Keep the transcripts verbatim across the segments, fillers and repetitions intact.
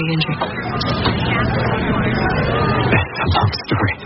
you injured? That's a long story.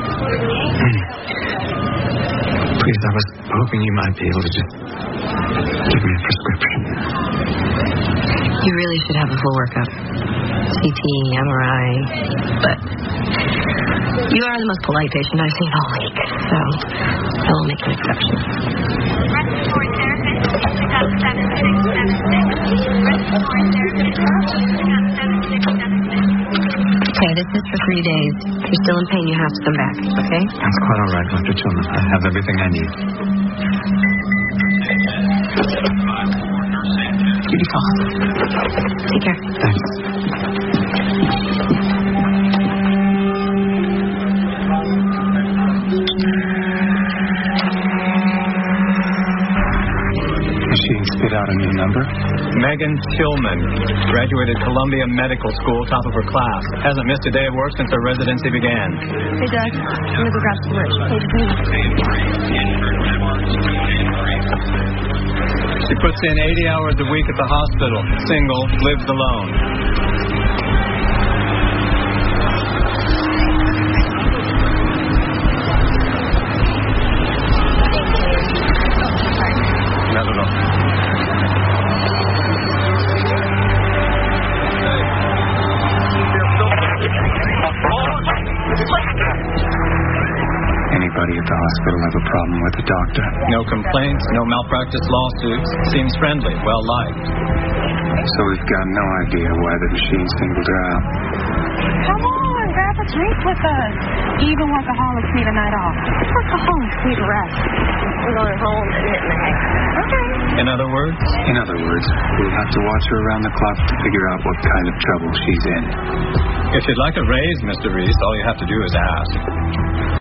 Please, I was hoping you might be able to just give me a prescription. You really should have a full workup. C T, M R I, but you are the most polite patient I've seen all week, so I will make an exception. Respiratory therapist, pick up seven six seven six. Respiratory therapist, pick up seven six seven six. Okay, this is for three days. If you're still in pain, you have to come back, okay? That's quite all right, Doctor Tillman. I have everything I need. Beautiful. Take care. Thanks. Machine spit out a new number. Megan Tillman, graduated Columbia Medical School, top of her class. Hasn't missed a day of work since her residency began. Hey, Doug. I'm going to go grab some lunch. She puts in eighty hours a week at the hospital. Single, lives alone. Not at all. Anybody at the hospital have a problem with the doctor? No complaints, no malpractice lawsuits. Seems friendly, well liked. So we've got no idea why the machine singled her out. Come on, grab a drink with us. Even workaholics need a night off. Workaholics need a rest. We're going home and knit Meg. Okay. In other words? In other words, we'll have to watch her around the clock to figure out what kind of trouble she's in. If you'd like a raise, Mister Reese, all you have to do is ask.